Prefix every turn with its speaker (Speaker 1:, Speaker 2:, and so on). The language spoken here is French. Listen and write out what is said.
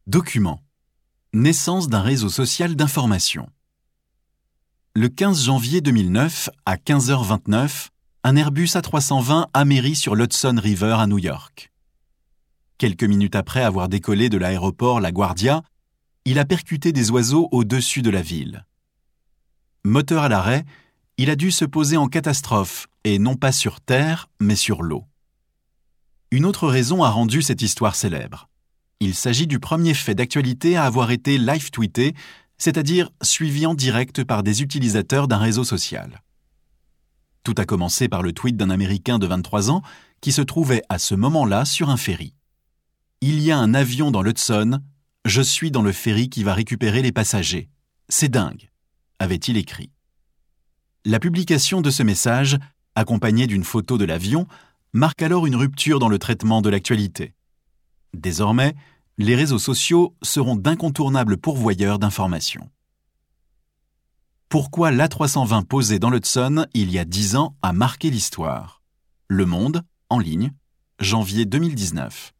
Speaker 1: Document. Naissance d'un réseau social d'information. Le 15 janvier 2009, à 15h29, un Airbus A320 amérit sur l'Hudson River à New York. Quelques minutes après avoir décollé de l'aéroport LaGuardia, il a percuté des oiseaux au-dessus de la ville. Moteur à l'arrêt, il a dû se poser en catastrophe, et non pas sur terre, mais sur l'eau. Une autre raison a rendu cette histoire célèbre. Il s'agit du premier fait d'actualité à avoir été live-tweeté, c'est-à-dire suivi en direct par des utilisateurs d'un réseau social. Tout a commencé par le tweet d'un Américain de 23 ans qui se trouvait à ce moment-là sur un ferry. « Il y a un avion dans l'Hudson, je suis dans le ferry qui va récupérer les passagers. C'est dingue », avait-il écrit. La publication de ce message, accompagnée d'une photo de l'avion, marque alors une rupture dans le traitement de l'actualité. Désormais, les réseaux sociaux seront d'incontournables pourvoyeurs d'informations. Pourquoi l'A320 posé dans l'Hudson il y a 10 ans a marqué l'histoire ? Le Monde, en ligne, janvier 2019.